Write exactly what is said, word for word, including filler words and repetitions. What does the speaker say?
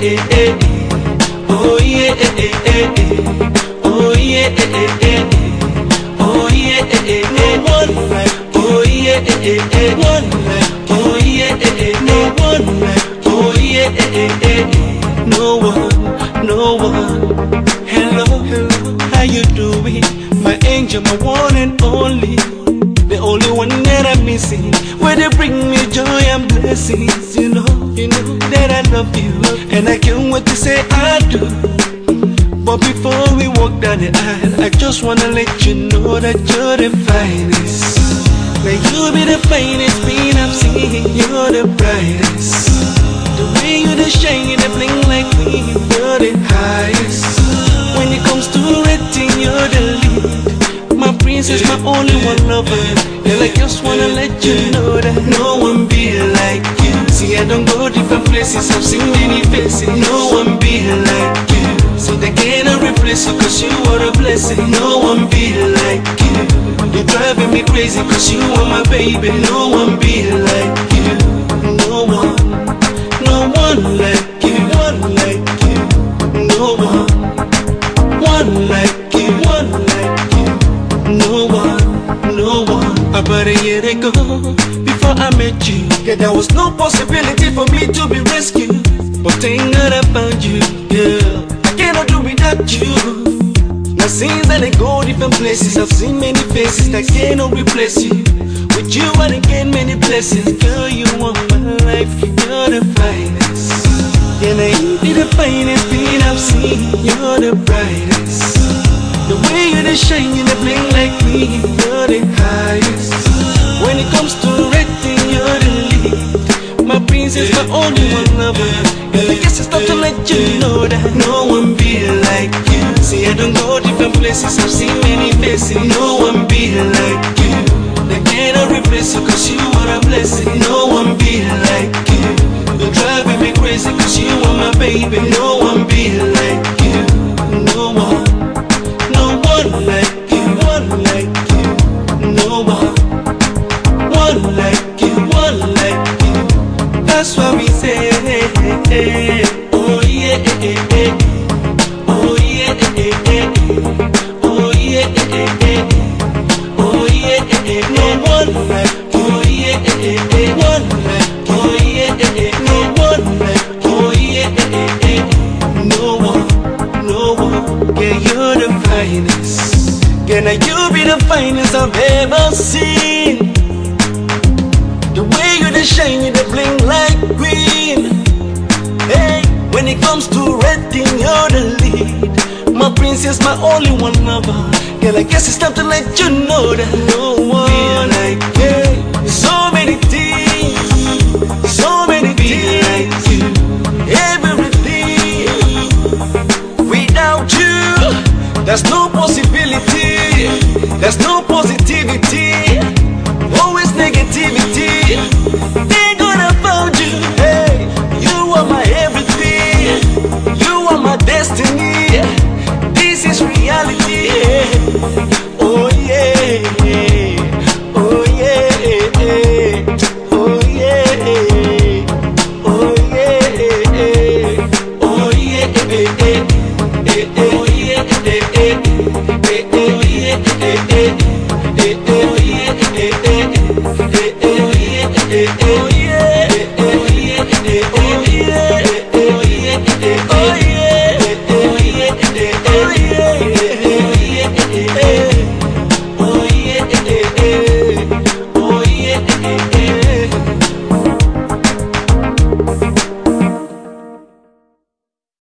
eh, eh. Oh yeah, eh, eh, eh, eh. Oh yeah, eh, eh, eh, eh. Oh yeah, eh, eh, eh. No one like. Oh yeah, eh, eh, eh. One like. Oh yeah, eh, eh, no one like. Oh yeah, eh, eh, eh, eh. No one, no one. Hello, hello, how you doing? My angel, my one and only. The only one that I'm missing. Where they bring me joy and blessings. You know, you know that I love you, and I can't wait to say I do. But before we walk down the aisle, I just wanna let you know that you're the finest. Like you be the finest being I've seen. You're the brightest. The way you the shine, you the bling like me. You're the highest. When it comes to rating, you're the lead. My princess, my only one lover. Girl, I just wanna let you know that no one be like you. See, I don't go different places, I've seen many faces. No one be like you. So they cannot replace you, cause you are a blessing. No one be like you. You're driving me crazy, cause you are my baby. No one be like you. No one, no one like you. One like you. No one, one like you. One like you. No one, no one. About a year ago, before I met you, yeah, there was no possibility for me to be rescued. But thank God I found you, girl. I cannot do without you. Now since I go different places, I've seen many faces that cannot replace you. With you I done gain many blessings. Girl, you want my life, you're the finest. Yeah, now you be the finest thing I've seen. You're the brightest. The way you the shine, you the bling like me. You're the highest. When it comes to rating, you're the lead. My princess, my only one lover. Girl, I guess it's time to let you know that no one be like you. See, I don't go different places, I've seen many faces. No one be like you. They cannot replace you, cause you are a blessing. No one be like you. You're driving me crazy, cause you are my baby. No one be like you. No one, no one like you. One like you. No one, one like you. One like you. That's why we say, oh yeah, eh, eh, eh. Oh yeah, eh, eh, eh. Oh yeah, eh, eh, eh. Oh yeah, eh, eh, no one like. Oh yeah, eh, eh, eh. One like. Oh yeah, eh, eh, no one like. Oh yeah, eh, eh, eh. No one, no one. Yeah, you're the finest. Yeah, now you be the finest I've ever seen. The way you the shine, you the bling like green. Hey, when it comes to rating, you're the lead. My princess, my only one lover. Girl, I guess it's time to let you know that no one like you. So many things, so many things like you. Everything without you, there's no possibility. There's no positivity. Always negativity. They gonna found you. Hey, you are my everything. You are my destiny. This is reality. Oh yeah, oh yeah, oh yeah, oh yeah, oh yeah, oh yeah, oh yeah.